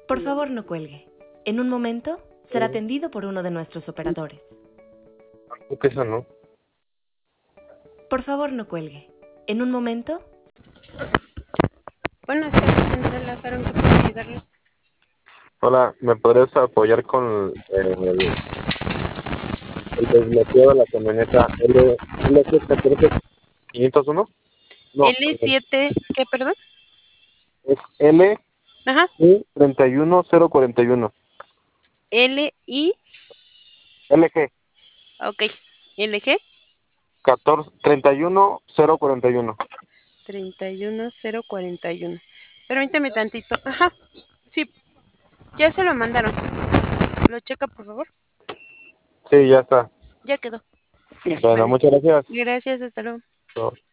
Por favor, no cuelgue. En un momento será atendido por uno de nuestros operadores. Creo que esa no. Por favor, no cuelgue. En un momento. Buenas tardes, señora Lázaro, ¿en qué puedo ayudarle? Hola, ¿me podrías apoyar con el desbloqueo de la camioneta L7 No, L7, ¿qué, perdón? es L Ajá, I 31041. L-I, LG ok, LG 31041. 31041. Permíteme tantito, ajá, sí, ya se lo mandaron. ¿Lo checa, por favor? Sí, ya está. Ya quedó. Bueno, Vale. muchas gracias. Gracias, hasta luego. No.